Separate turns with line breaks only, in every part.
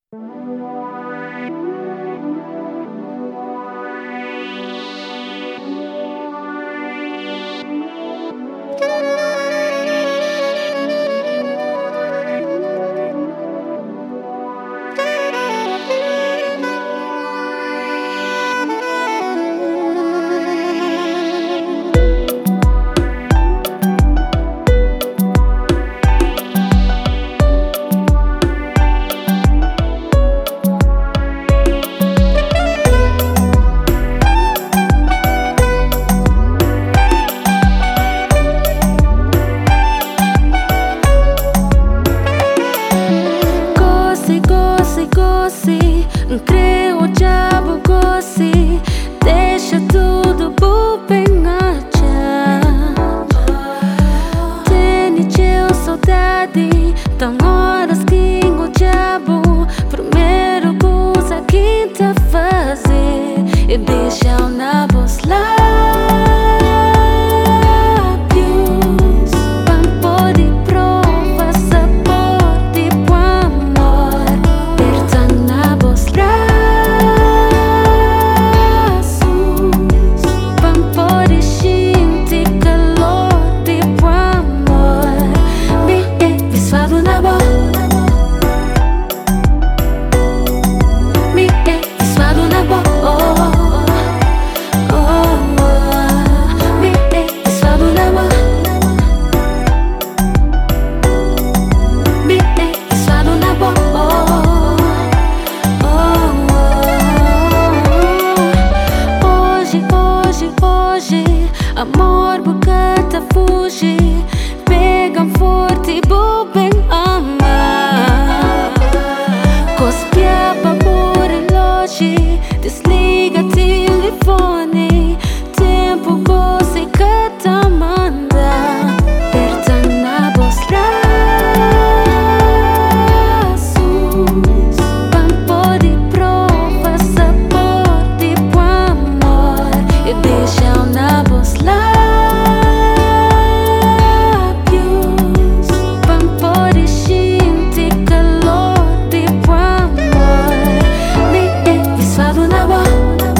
Creu o diabo goce, deixa tudo bem achar. Tenho teu saudade, tão horas que o diabo primeiro coisa que te fazer e deixar na voz lábios pra poder provar sabor de bom amor. Aperta na voz braços pra poder sentir calor de bom amor. Me visual na voz. Amor, bocata fuge, pega forte e bem amar. Cospia pra por relógio, desliga telefone. Tempo goce que te manda, aperta na voz braços pra poder provar sabor de bom amor e deixa na voz lábios pra poder sentir calor de bom amor. Me visual na voz.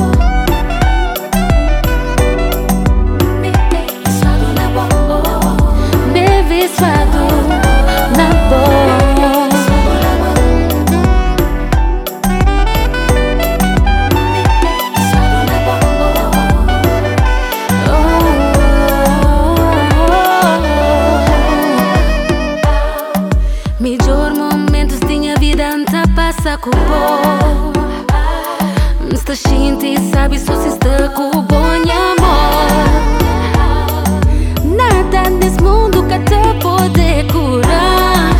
Me visual na voz. Me visual na voz. Melhor momentos tinha vida anta passa com bom. Está gente sabe só se está com bom amor. Nada nesse mundo que te pode curar.